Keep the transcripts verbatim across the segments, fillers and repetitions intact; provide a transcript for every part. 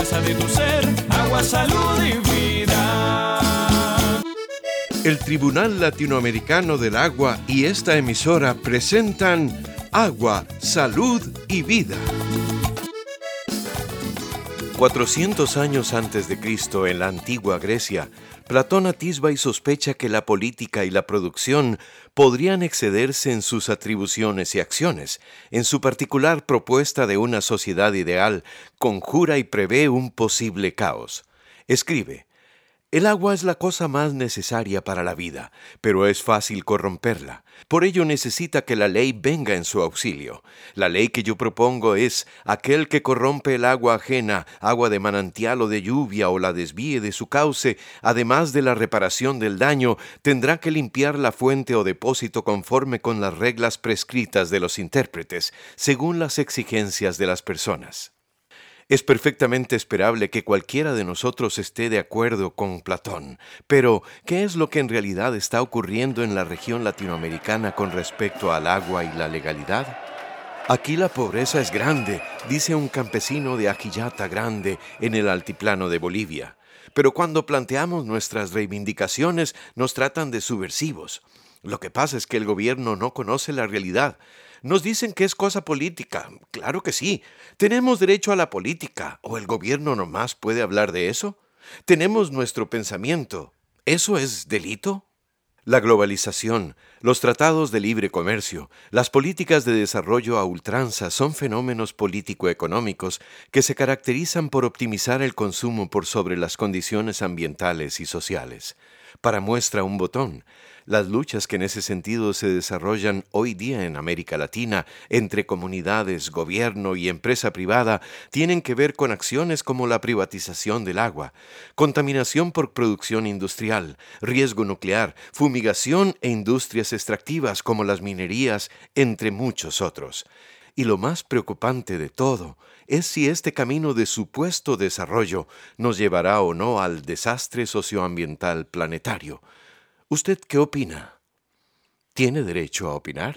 fuerza de tu ser, agua, salud y vida. El Tribunal Latinoamericano del Agua y esta emisora presentan Agua, Salud y Vida. cuatrocientos años antes de Cristo, en la antigua Grecia, Platón atisba y sospecha que la política y la producción podrían excederse en sus atribuciones y acciones. En su particular propuesta de una sociedad ideal, conjura y prevé un posible caos. Escribe: el agua es la cosa más necesaria para la vida, pero es fácil corromperla. Por ello necesita que la ley venga en su auxilio. La ley que yo propongo es: aquel que corrompe el agua ajena, agua de manantial o de lluvia, o la desvíe de su cauce, además de la reparación del daño, tendrá que limpiar la fuente o depósito conforme con las reglas prescritas de los intérpretes, según las exigencias de las personas. Es perfectamente esperable que cualquiera de nosotros esté de acuerdo con Platón, pero ¿qué es lo que en realidad está ocurriendo en la región latinoamericana con respecto al agua y la legalidad? Aquí la pobreza es grande, dice un campesino de Ajillata Grande en el altiplano de Bolivia. Pero cuando planteamos nuestras reivindicaciones nos tratan de subversivos. Lo que pasa es que el gobierno no conoce la realidad. Nos dicen que es cosa política. Claro que sí. ¿Tenemos derecho a la política? ¿O el gobierno nomás puede hablar de eso? Tenemos nuestro pensamiento. ¿Eso es delito? La globalización, los tratados de libre comercio, las políticas de desarrollo a ultranza son fenómenos político-económicos que se caracterizan por optimizar el consumo por sobre las condiciones ambientales y sociales. Para muestra un botón, las luchas que en ese sentido se desarrollan hoy día en América Latina entre comunidades, gobierno y empresa privada tienen que ver con acciones como la privatización del agua, contaminación por producción industrial, riesgo nuclear, fumigación e industrias extractivas como las minerías, entre muchos otros. Y lo más preocupante de todo es si este camino de supuesto desarrollo nos llevará o no al desastre socioambiental planetario. ¿Usted qué opina? ¿Tiene derecho a opinar?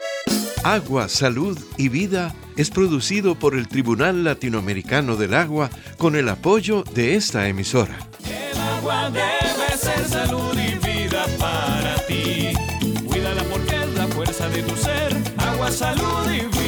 Agua, Salud y Vida es producido por el Tribunal Latinoamericano del Agua con el apoyo de esta emisora. El agua debe ser salud y vida para ti. Cuídala porque es la fuerza de tu ser, agua, salud y vida.